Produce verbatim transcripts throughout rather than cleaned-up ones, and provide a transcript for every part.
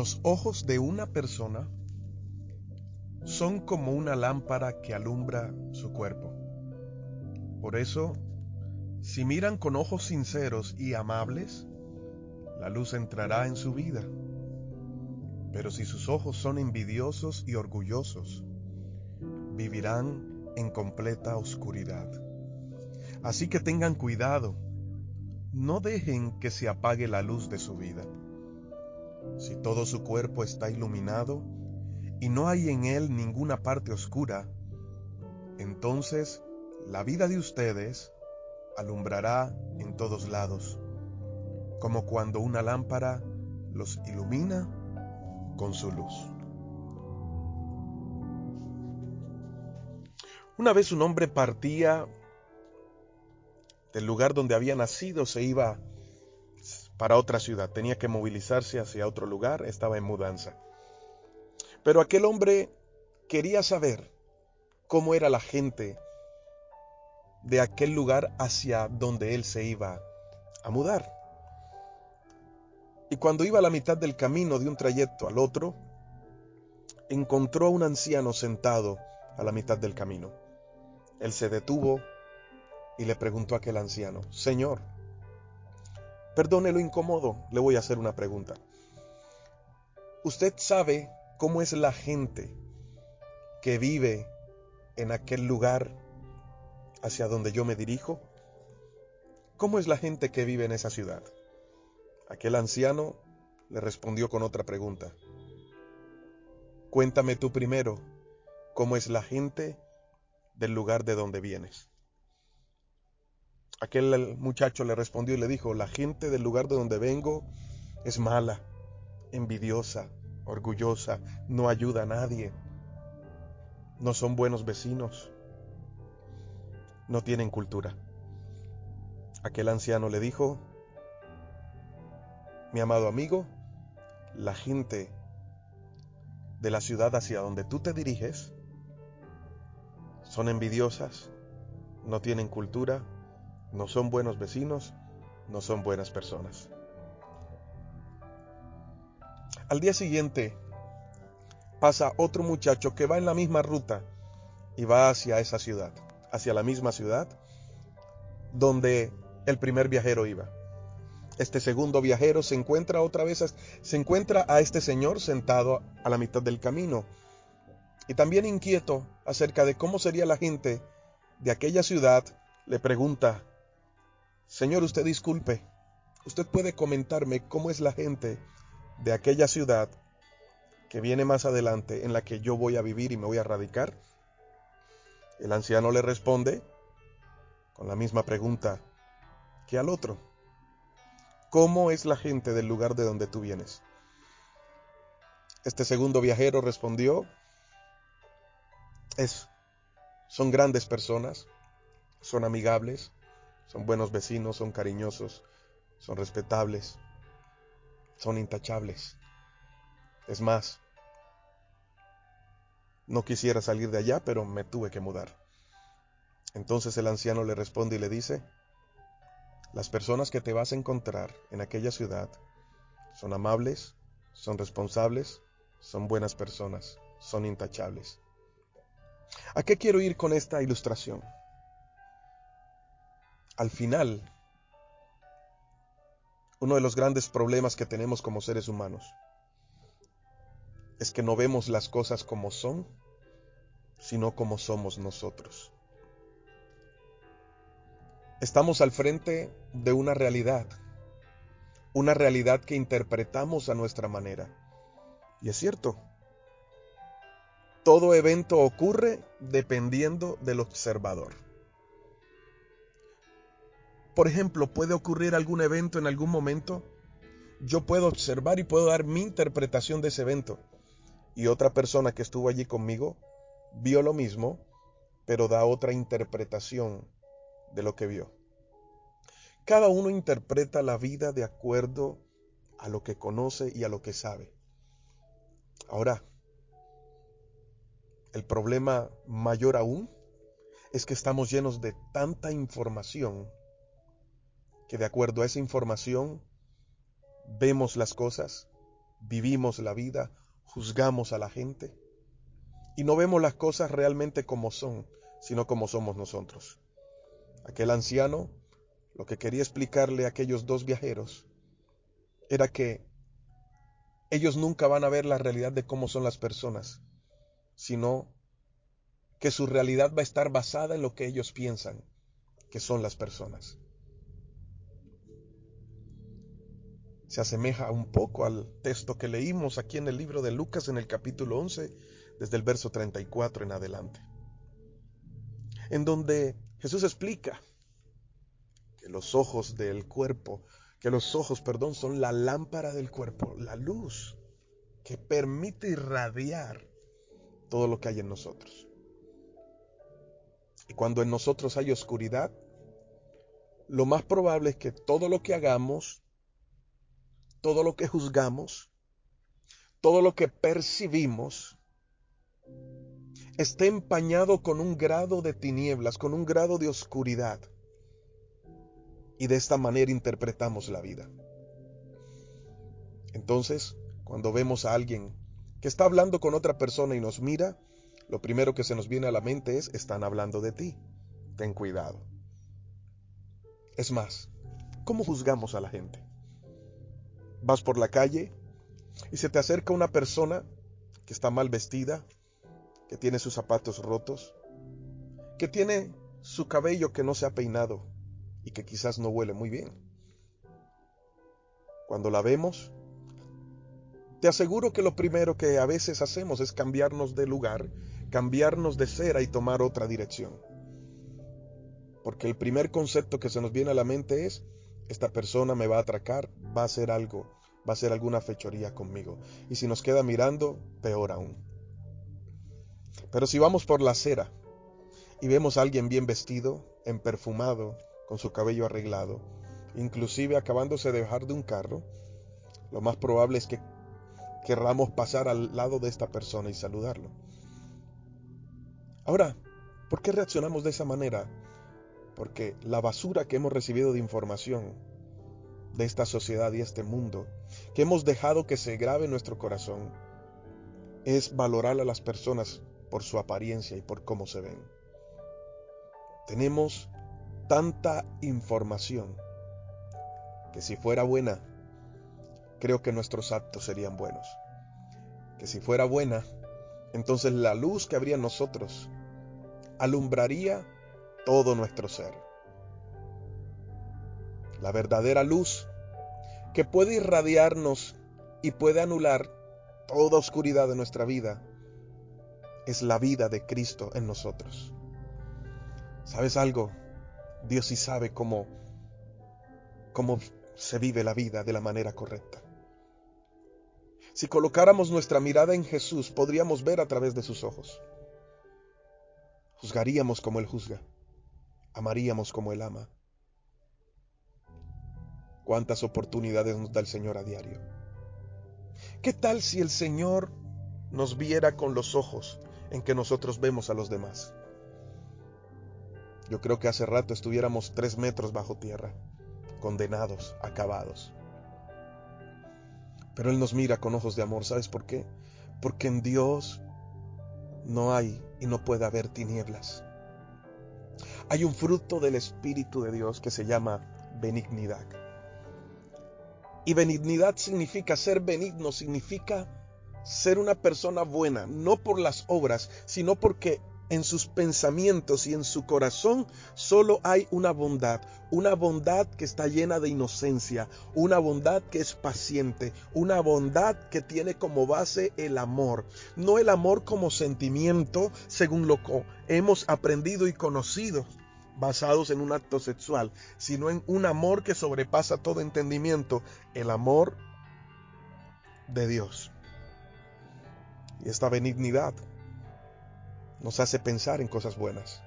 Los ojos de una persona son como una lámpara que alumbra su cuerpo. Por eso, si miran con ojos sinceros y amables, la luz entrará en su vida. Pero si sus ojos son envidiosos y orgullosos, vivirán en completa oscuridad. Así que tengan cuidado, no dejen que se apague la luz de su vida. Si todo su cuerpo está iluminado y no hay en él ninguna parte oscura, entonces la vida de ustedes alumbrará en todos lados, como cuando una lámpara los ilumina con su luz. Una vez un hombre partía del lugar donde había nacido, se iba para otra ciudad, tenía que movilizarse hacia otro lugar, estaba en mudanza. Pero aquel hombre quería saber cómo era la gente de aquel lugar hacia donde él se iba a mudar. Y cuando iba a la mitad del camino de un trayecto al otro, encontró a un anciano sentado a la mitad del camino. Él se detuvo y le preguntó a aquel anciano: Señor, perdone lo incómodo, le voy a hacer una pregunta. ¿Usted sabe cómo es la gente que vive en aquel lugar hacia donde yo me dirijo? ¿Cómo es la gente que vive en esa ciudad? Aquel anciano le respondió con otra pregunta. Cuéntame tú primero, ¿cómo es la gente del lugar de donde vienes? Aquel muchacho le respondió y le dijo: la gente del lugar de donde vengo es mala, envidiosa, orgullosa, no ayuda a nadie, no son buenos vecinos, no tienen cultura. Aquel anciano le dijo: mi amado amigo, la gente de la ciudad hacia donde tú te diriges son envidiosas, no tienen cultura, no son buenos vecinos, no son buenas personas. Al día siguiente pasa otro muchacho que va en la misma ruta y va hacia esa ciudad, hacia la misma ciudad donde el primer viajero iba. Este segundo viajero se encuentra otra vez, se encuentra a este señor sentado a la mitad del camino y también inquieto acerca de cómo sería la gente de aquella ciudad. Le pregunta: Señor, usted disculpe, ¿usted puede comentarme cómo es la gente de aquella ciudad que viene más adelante en la que yo voy a vivir y me voy a radicar? El anciano le responde con la misma pregunta que al otro: ¿cómo es la gente del lugar de donde tú vienes? Este segundo viajero respondió: es, son grandes personas, son amigables, son buenos vecinos, son cariñosos, son respetables, son intachables. Es más, no quisiera salir de allá, pero me tuve que mudar. Entonces el anciano le responde y le dice: las personas que te vas a encontrar en aquella ciudad son amables, son responsables, son buenas personas, son intachables. ¿A qué quiero ir con esta ilustración? Al final, uno de los grandes problemas que tenemos como seres humanos es que no vemos las cosas como son, sino como somos nosotros. Estamos al frente de una realidad, una realidad que interpretamos a nuestra manera. Y es cierto, todo evento ocurre dependiendo del observador. Por ejemplo, puede ocurrir algún evento en algún momento, yo puedo observar y puedo dar mi interpretación de ese evento, y otra persona que estuvo allí conmigo vio lo mismo, pero da otra interpretación de lo que vio. Cada uno interpreta la vida de acuerdo a lo que conoce y a lo que sabe. Ahora, el problema mayor aún es que estamos llenos de tanta información que de acuerdo a esa información vemos las cosas vivimos la vida, juzgamos a la gente y no vemos las cosas realmente como son, sino como somos nosotros. Aquel anciano, lo que quería explicarle a aquellos dos viajeros era que ellos nunca van a ver la realidad de cómo son las personas, sino que su realidad va a estar basada en lo que ellos piensan que son las personas. Se asemeja un poco al texto que leímos aquí en el libro de Lucas en el capítulo once, desde el verso treinta y cuatro en adelante, en donde Jesús explica que los ojos del cuerpo, que los ojos, perdón, son la lámpara del cuerpo, la luz que permite irradiar todo lo que hay en nosotros. Y cuando en nosotros hay oscuridad, lo más probable es que todo lo que hagamos, todo lo que juzgamos, todo lo que percibimos, esté empañado con un grado de tinieblas, con un grado de oscuridad. Y de esta manera interpretamos la vida. Entonces, cuando vemos a alguien que está hablando con otra persona y nos mira, lo primero que se nos viene a la mente es: están hablando de ti. Ten cuidado. Es más, ¿cómo juzgamos a la gente? Vas por la calle y se te acerca una persona que está mal vestida, que tiene sus zapatos rotos, que tiene su cabello que no se ha peinado y que quizás no huele muy bien. Cuando la vemos, te aseguro que lo primero que a veces hacemos es cambiarnos de lugar, cambiarnos de cera y tomar otra dirección. Porque el primer concepto que se nos viene a la mente es: esta persona me va a atracar, va a hacer algo, va a hacer alguna fechoría conmigo. Y si nos queda mirando, peor aún. Pero si vamos por la acera y vemos a alguien bien vestido, emperfumado, con su cabello arreglado, inclusive acabándose de bajar de un carro, lo más probable es que querramos pasar al lado de esta persona y saludarlo. Ahora, ¿por qué reaccionamos de esa manera? Porque la basura que hemos recibido de información de esta sociedad y este mundo, que hemos dejado que se grabe en nuestro corazón, es valorar a las personas por su apariencia y por cómo se ven. Tenemos tanta información que si fuera buena, creo que nuestros actos serían buenos. Que si fuera buena, entonces la luz que habría en nosotros alumbraría todo nuestro ser. La verdadera luz que puede irradiarnos y puede anular toda oscuridad de nuestra vida es la vida de Cristo en nosotros. ¿Sabes algo? Dios sí sabe cómo, cómo se vive la vida de la manera correcta. Si colocáramos nuestra mirada en Jesús, podríamos ver a través de sus ojos. Juzgaríamos como Él juzga. Amaríamos como Él ama. ¿Cuántas oportunidades nos da el Señor a diario? ¿Qué tal si el Señor nos viera con los ojos en que nosotros vemos a los demás? Yo creo que hace rato estuviéramos tres metros bajo tierra, condenados, acabados. Pero Él nos mira con ojos de amor. ¿Sabes por qué? Porque en Dios no hay y no puede haber tinieblas. Hay un fruto del Espíritu de Dios que se llama benignidad. Y benignidad significa ser benigno, significa ser una persona buena, no por las obras, sino porque en sus pensamientos y en su corazón solo hay una bondad, una bondad que está llena de inocencia, una bondad que es paciente, una bondad que tiene como base el amor, no el amor como sentimiento según lo que hemos aprendido y conocido, basados en un acto sexual, sino en un amor que sobrepasa todo entendimiento, el amor de Dios. Y esta benignidad nos hace pensar en cosas buenas.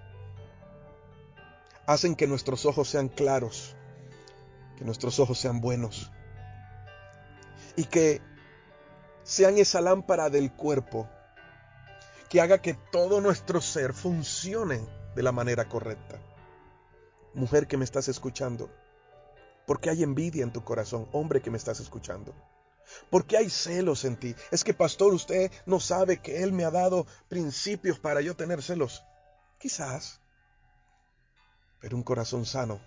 Hacen que nuestros ojos sean claros, que nuestros ojos sean buenos y que sean esa lámpara del cuerpo que haga que todo nuestro ser funcione de la manera correcta. Mujer que me estás escuchando, ¿por qué hay envidia en tu corazón? Hombre que me estás escuchando, ¿Por qué hay celos en ti? Es que, pastor, usted no sabe que Él me ha dado principios para yo tener celos. Quizás, pero un corazón sano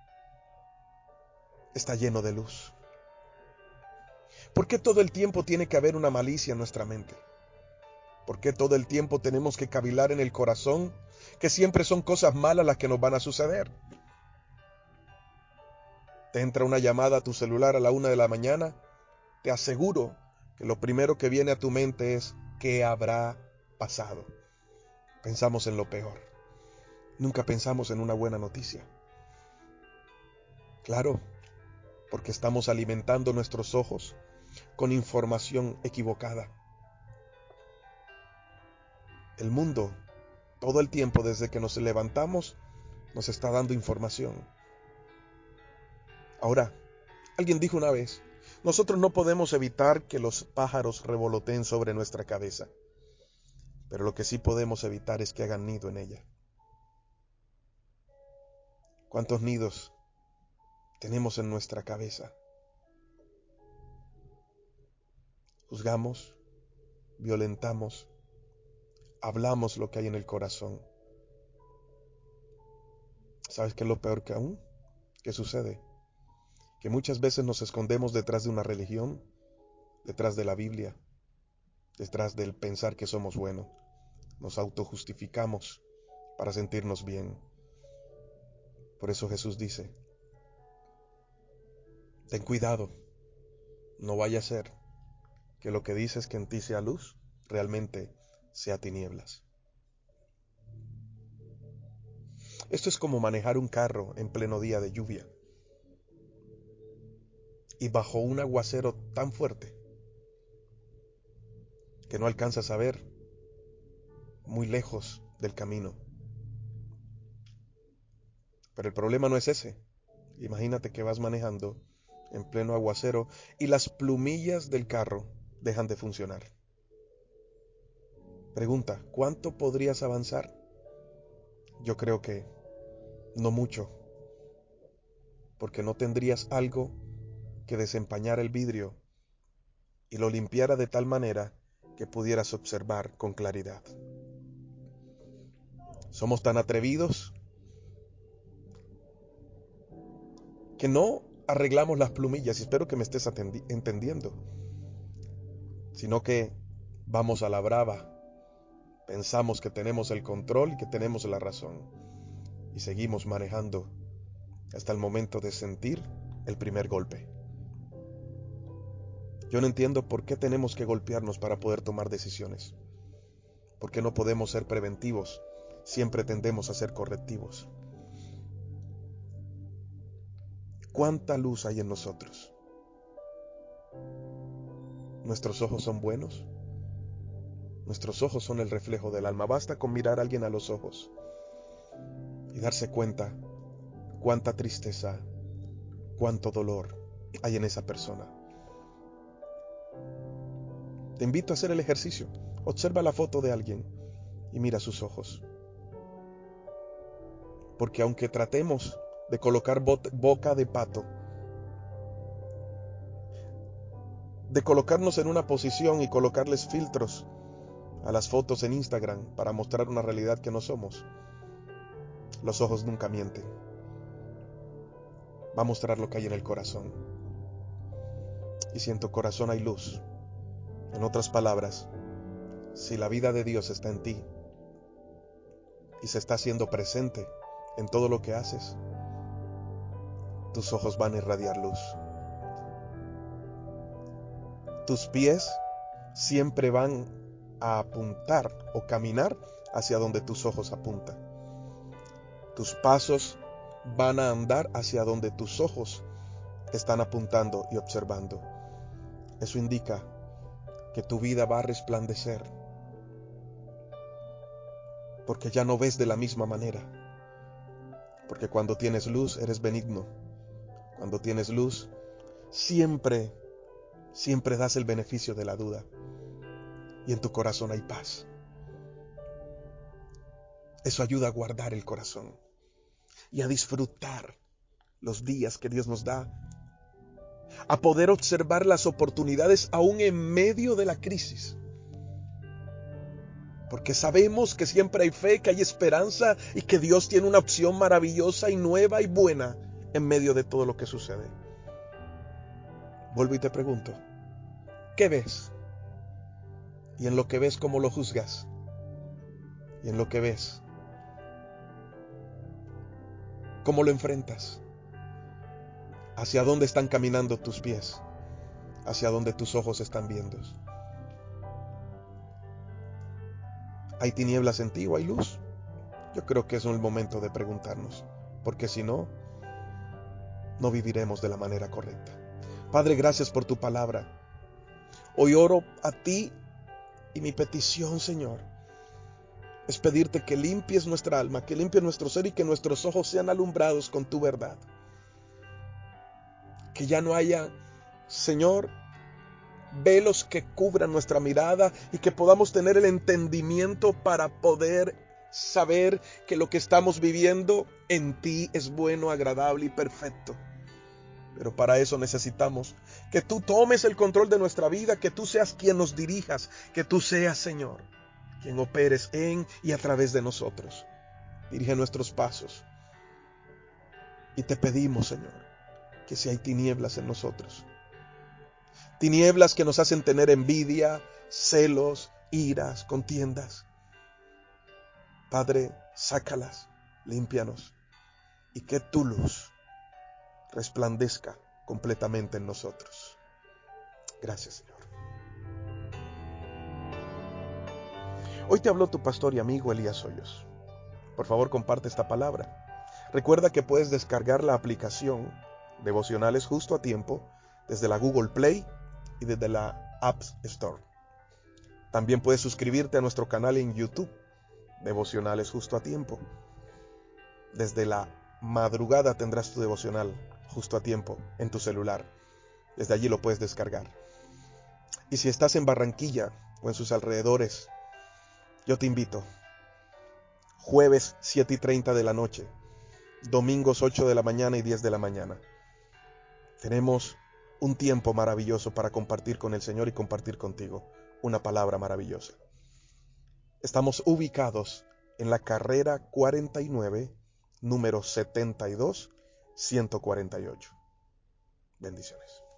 está lleno de luz. ¿Por qué todo el tiempo tiene que haber una malicia en nuestra mente? ¿Por qué todo el tiempo tenemos que cavilar en el corazón que siempre son cosas malas las que nos van a suceder? Te entra una llamada a tu celular a la una de la mañana, te aseguro que lo primero que viene a tu mente es ¿qué habrá pasado? Pensamos en lo peor. Nunca pensamos en una buena noticia. Claro, porque estamos alimentando nuestros ojos con información equivocada. El mundo, todo el tiempo desde que nos levantamos, nos está dando información. Ahora, alguien dijo una vez, nosotros no podemos evitar que los pájaros revoloteen sobre nuestra cabeza, pero lo que sí podemos evitar es que hagan nido en ella. ¿Cuántos nidos tenemos en nuestra cabeza? Juzgamos, violentamos, hablamos lo que hay en el corazón. ¿Sabes qué es lo peor que aún? ¿Qué sucede? Que muchas veces nos escondemos detrás de una religión, detrás de la Biblia, detrás del pensar que somos buenos. Nos autojustificamos para sentirnos bien. Por eso Jesús dice, ten cuidado, no vaya a ser que lo que dices que en ti sea luz, realmente sea tinieblas. Esto es como manejar un carro en pleno día de lluvia y bajo un aguacero tan fuerte que no alcanzas a ver muy lejos del camino. Pero el problema no es ese. Imagínate que vas manejando en pleno aguacero y las plumillas del carro dejan de funcionar. Pregunta, ¿cuánto podrías avanzar? Yo creo que no mucho, porque no tendrías algo que desempañara el vidrio y lo limpiara de tal manera que pudieras observar con claridad. Somos tan atrevidos que no arreglamos las plumillas, y espero que me estés atendi- entendiendo, sino que vamos a la brava, pensamos que tenemos el control y que tenemos la razón, y seguimos manejando hasta el momento de sentir el primer golpe. Yo no entiendo por qué tenemos que golpearnos para poder tomar decisiones. ¿Por qué no podemos ser preventivos? Siempre tendemos a ser correctivos. ¿Cuánta luz hay en nosotros? ¿Nuestros ojos son buenos? Nuestros ojos son el reflejo del alma. Basta con mirar a alguien a los ojos y darse cuenta cuánta tristeza, cuánto dolor hay en esa persona. Te invito a hacer el ejercicio. Observa la foto de alguien y mira sus ojos. Porque aunque tratemos de colocar boca de pato, de colocarnos en una posición y colocarles filtros a las fotos en Instagram para mostrar una realidad que no somos, los ojos nunca mienten. Va a mostrar lo que hay en el corazón. Y si en tu corazón hay luz, en otras palabras, si la vida de Dios está en ti y se está haciendo presente en todo lo que haces, tus ojos van a irradiar luz. Tus pies siempre van a apuntar o caminar hacia donde tus ojos apuntan. Tus pasos van a andar hacia donde tus ojos están apuntando y observando. Eso indica que tu vida va a resplandecer, porque ya no ves de la misma manera. Porque cuando tienes luz eres benigno. Cuando tienes luz siempre, siempre das el beneficio de la duda. Y en tu corazón hay paz. Eso ayuda a guardar el corazón y a disfrutar los días que Dios nos da a poder observar las oportunidades aún en medio de la crisis. Porque sabemos que siempre hay fe, que hay esperanza y que Dios tiene una opción maravillosa y nueva y buena en medio de todo lo que sucede. Vuelvo y te pregunto, ¿qué ves? Y en lo que ves, ¿cómo lo juzgas? Y en lo que ves, ¿cómo lo enfrentas? ¿Hacia dónde están caminando tus pies? ¿Hacia dónde tus ojos están viendo? ¿Hay tinieblas en ti o hay luz? Yo creo que es el momento de preguntarnos, porque si no, no viviremos de la manera correcta. Padre, gracias por tu palabra. Hoy oro a ti y mi petición, Señor, es pedirte que limpies nuestra alma, que limpies nuestro ser y que nuestros ojos sean alumbrados con tu verdad. Que ya no haya, Señor, velos que cubran nuestra mirada y que podamos tener el entendimiento para poder saber que lo que estamos viviendo en ti es bueno, agradable y perfecto. Pero para eso necesitamos que tú tomes el control de nuestra vida, que tú seas quien nos dirijas, que tú seas, Señor, quien operes en y a través de nosotros. Dirige nuestros pasos. Y te pedimos, Señor, que si hay tinieblas en nosotros, tinieblas que nos hacen tener envidia, celos, iras, contiendas, Padre, sácalas, límpianos y que tu luz resplandezca completamente en nosotros. Gracias, Señor. Hoy te habló tu pastor y amigo Elías Hoyos. Por favor, comparte esta palabra. Recuerda que puedes descargar la aplicación Devocionales Justo a Tiempo desde la Google Play y desde la App Store. También puedes suscribirte a nuestro canal en YouTube, Devocionales Justo a Tiempo. Desde la madrugada tendrás tu devocional justo a tiempo en tu celular. Desde allí lo puedes descargar. Y si estás en Barranquilla o en sus alrededores, yo te invito. Jueves siete y treinta de la noche, domingos ocho de la mañana y diez de la mañana. Tenemos un tiempo maravilloso para compartir con el Señor y compartir contigo una palabra maravillosa. Estamos ubicados en la carrera cuarenta y nueve, número setenta y dos, ciento cuarenta y ocho. Bendiciones.